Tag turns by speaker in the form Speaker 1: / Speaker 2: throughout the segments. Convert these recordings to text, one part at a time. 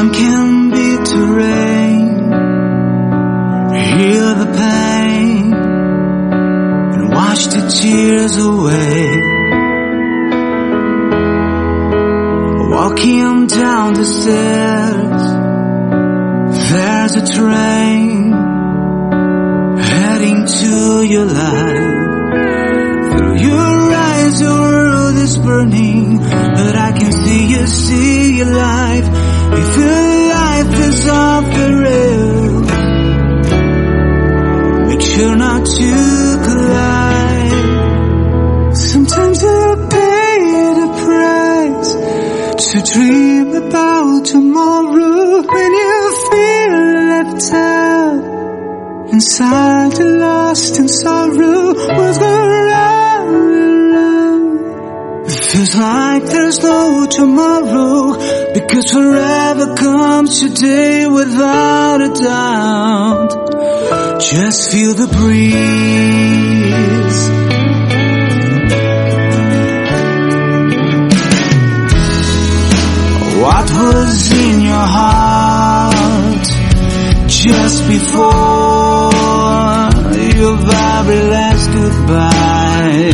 Speaker 1: sun can beat the rain, heal the pain, and wash the tears away. Walking down the stairs, there's a train heading to your life. Through your eyes the world is burning, but I can see your life. If your life is off the rails, make sure not to collide. Sometimes you pay the price to dream about tomorrow when you feel left out inside, you're lost in sorrow. What's going on? It feels like there's no tomorrow, because forever comes today without a doubt. Just feel the breeze. What was in your heart just before your very last goodbye?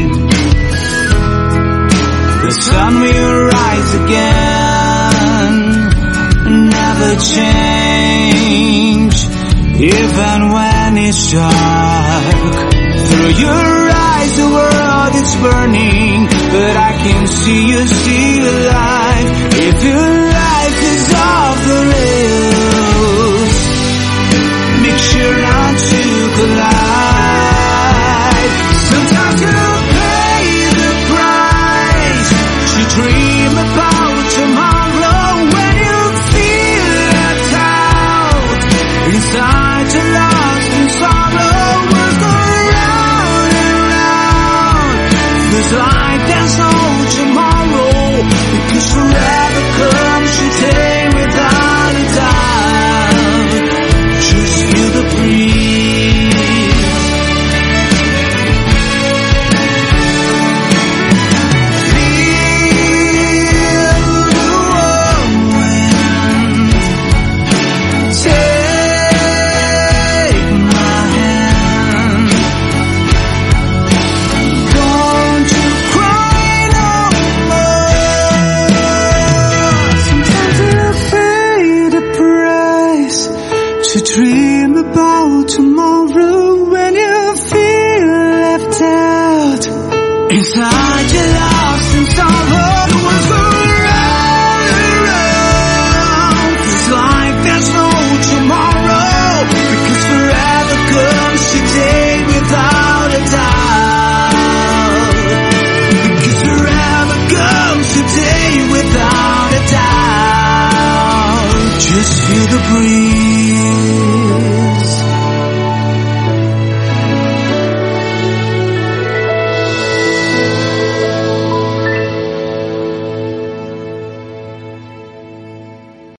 Speaker 1: The sun will rise again, never change, even when it's dark. Through your eyes the world is burning, but I can see you still alive. If your life is off the rails, make sure not to collide. Sometimes you pay the price to dream about tomorrow when you feel left out inside, you're lost in sorrow. What's going round and round? Feels like there's no tomorrow, because forever comes today without a doubt. Just feel the breeze. Feel the warm wind. Take my hand. Don't you cry no more. Sometimes you pay the price to dream about tomorrow when you feel left out inside, you're lost in sorrow. What's going round and round? Feels like there's no tomorrow, because forever comes today without a doubt. Because forever comes today without a doubt. Just feel the breeze.